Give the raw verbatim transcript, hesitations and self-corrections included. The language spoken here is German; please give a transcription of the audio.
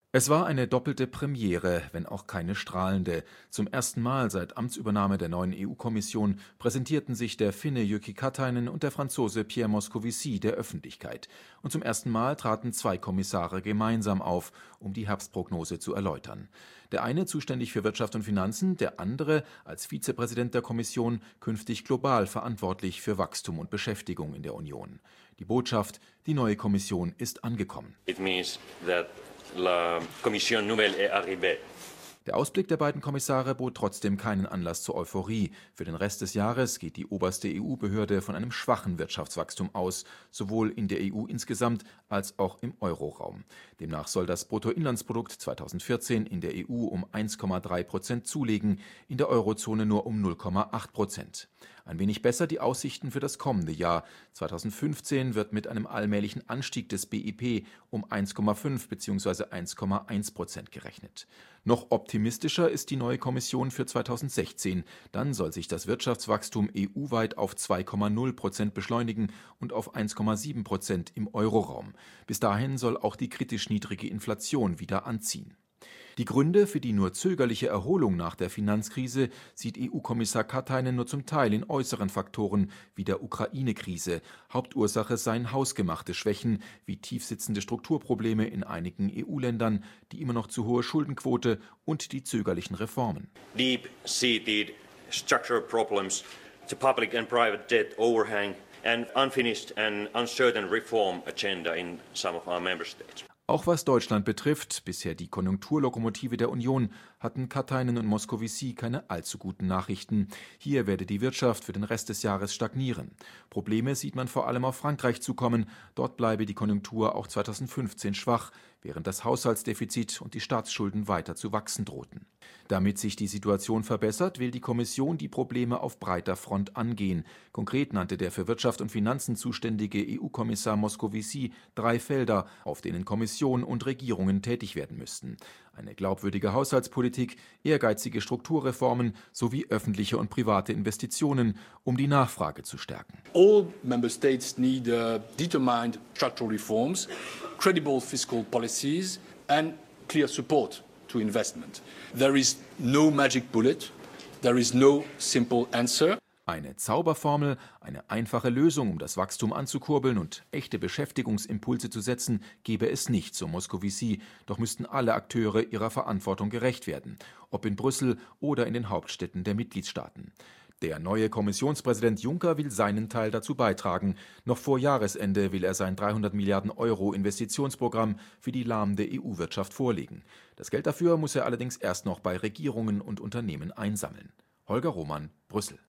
Es war eine doppelte Premiere, wenn auch keine strahlende. Zum ersten Mal seit Amtsübernahme der neuen E U-Kommission präsentierten sich der Finne Jyrki Katainen und der Franzose Pierre Moscovici der Öffentlichkeit. Und zum ersten Mal traten zwei Kommissare gemeinsam auf, um die Herbstprognose zu erläutern. Der eine zuständig für Wirtschaft und Finanzen, der andere als Vizepräsident der Kommission künftig global verantwortlich für Wachstum und Beschäftigung in der Union. Die Botschaft: Die neue Kommission ist angekommen. It means that La Commission nouvelle est arrivée. Der Ausblick der beiden Kommissare bot trotzdem keinen Anlass zur Euphorie. Für den Rest des Jahres geht die oberste E U-Behörde von einem schwachen Wirtschaftswachstum aus, sowohl in der E U insgesamt als auch im Euroraum. Demnach soll das Bruttoinlandsprodukt zweitausendvierzehn in der E U um eins Komma drei Prozent zulegen, in der Eurozone nur um null Komma acht Prozent. Ein wenig besser die Aussichten für das kommende Jahr. zweitausendfünfzehn wird mit einem allmählichen Anstieg des B I P um eins Komma fünf bzw. eins Komma eins Prozent gerechnet. Noch optimistischer ist die neue Kommission für zweitausendsechzehn. Dann soll sich das Wirtschaftswachstum E U-weit auf zwei Komma null Prozent beschleunigen und auf eins Komma sieben Prozent im Euroraum. Bis dahin soll auch die kritisch niedrige Inflation wieder anziehen. Die Gründe für die nur zögerliche Erholung nach der Finanzkrise sieht E U-Kommissar Katainen nur zum Teil in äußeren Faktoren wie der Ukraine-Krise. Hauptursache seien hausgemachte Schwächen wie tiefsitzende Strukturprobleme in einigen E U-Ländern, die immer noch zu hohe Schuldenquote und die zögerlichen Reformen. Deep-seated structural problems, the public and private debt overhang and unfinished and uncertain reform agenda in some of our member states. Auch was Deutschland betrifft, bisher die Konjunkturlokomotive der Union, hatten Katainen und Moscovici keine allzu guten Nachrichten. Hier werde die Wirtschaft für den Rest des Jahres stagnieren. Probleme sieht man vor allem auf Frankreich zukommen. Dort bleibe die Konjunktur auch zweitausendfünfzehn schwach, während das Haushaltsdefizit und die Staatsschulden weiter zu wachsen drohten. Damit sich die Situation verbessert, will die Kommission die Probleme auf breiter Front angehen. Konkret nannte der für Wirtschaft und Finanzen zuständige E U-Kommissar Moscovici drei Felder, auf denen Kommission und Regierungen tätig werden müssten: Eine glaubwürdige Haushaltspolitik, ehrgeizige Strukturreformen sowie öffentliche und private Investitionen, um die Nachfrage zu stärken. All member states need uh, determined structural reforms, credible fiscal policies and clear support to investment. There is no magic bullet. There is no simple answer. Eine Zauberformel, eine einfache Lösung, um das Wachstum anzukurbeln und echte Beschäftigungsimpulse zu setzen, gebe es nicht, so Moscovici. Doch müssten alle Akteure ihrer Verantwortung gerecht werden, ob in Brüssel oder in den Hauptstädten der Mitgliedstaaten. Der neue Kommissionspräsident Juncker will seinen Teil dazu beitragen. Noch vor Jahresende will er sein dreihundert Milliarden Euro Investitionsprogramm für die lahmende E U-Wirtschaft vorlegen. Das Geld dafür muss er allerdings erst noch bei Regierungen und Unternehmen einsammeln. Holger Roman, Brüssel.